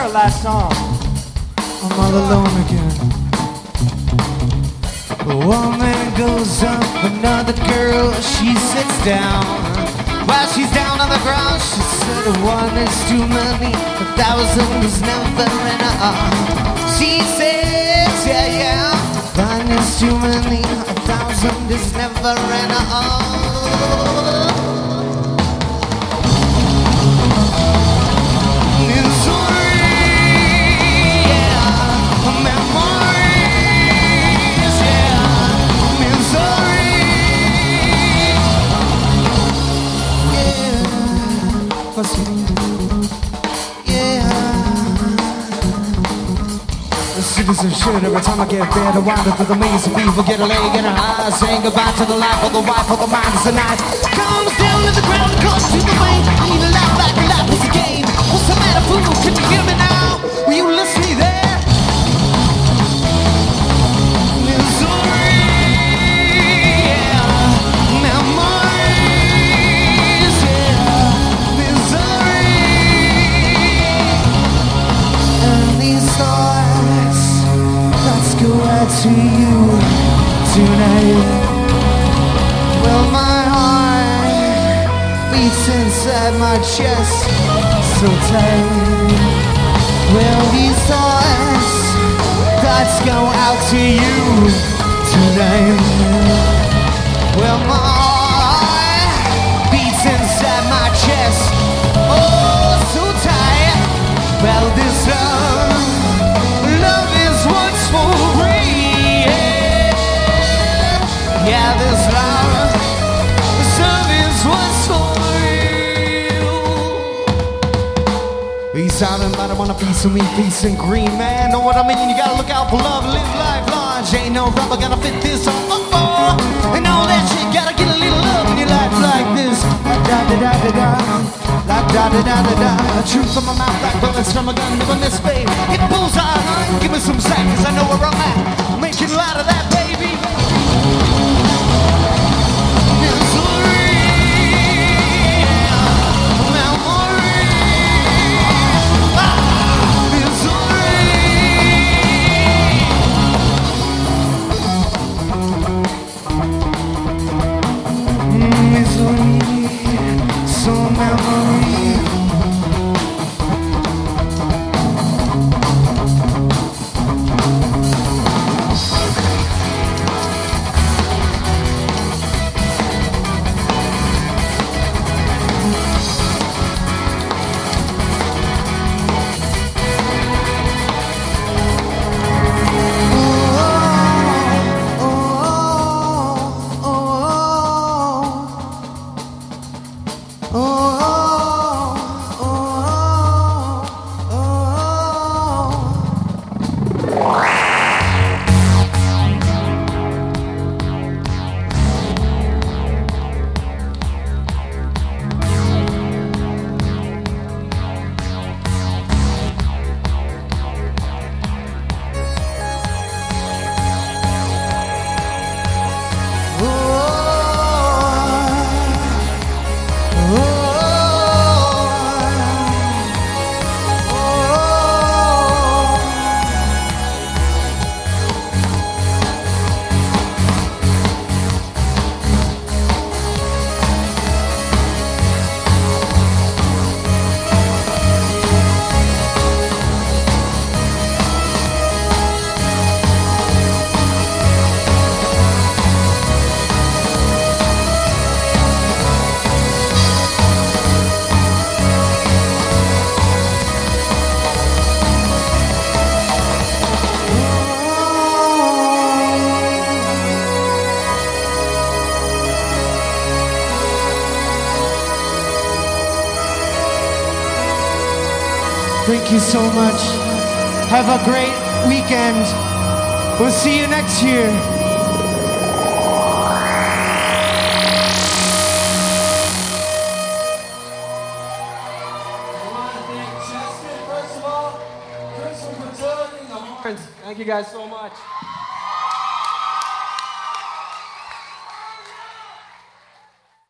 that last song. I'm all alone again. One man goes up, another girl, she sits down. While she's down on the ground, she said, one is too many, 1,000 is never enough. She says, yeah, yeah, one is too many, 1,000 is never enough. Citizen shit, every time I get bad, I wander through the maze of people, get a leg in her eyes, saying goodbye to the life of the wife of the mind is the night. Comes down to the ground, goes to the rain. I need a laugh like a laugh is a game. What's the matter, fool? Can you hear me now? Will you listen me there? Missouri, yeah, memories, yeah, Missouri, and these thoughts. Let's go out to you tonight. Well, my heart beats inside my chest so tight. Well, these thoughts go out to you tonight. Well, my heart beats inside my chest, oh, so tight. Well, this love is what's for free, yeah, this love is what's for real. Peace out and I want a piece of me, peace and green, man. Know what I mean? You gotta look out for love, live life large. Ain't no rubber gonna fit this on the floor. And all that shit, gotta get a little love in your life like this. Da-da-da-da-da. La da da da da da. Truth from my mouth like bullets from a gun. Never miss, babe. Hit bullseye. Give me some seconds. I know where I'm at. Making light of that, baby. Missouri, memory. Missouri. Missouri. So memory. Thank you so much. Have a great weekend. We'll see you next year. Thank you guys so much.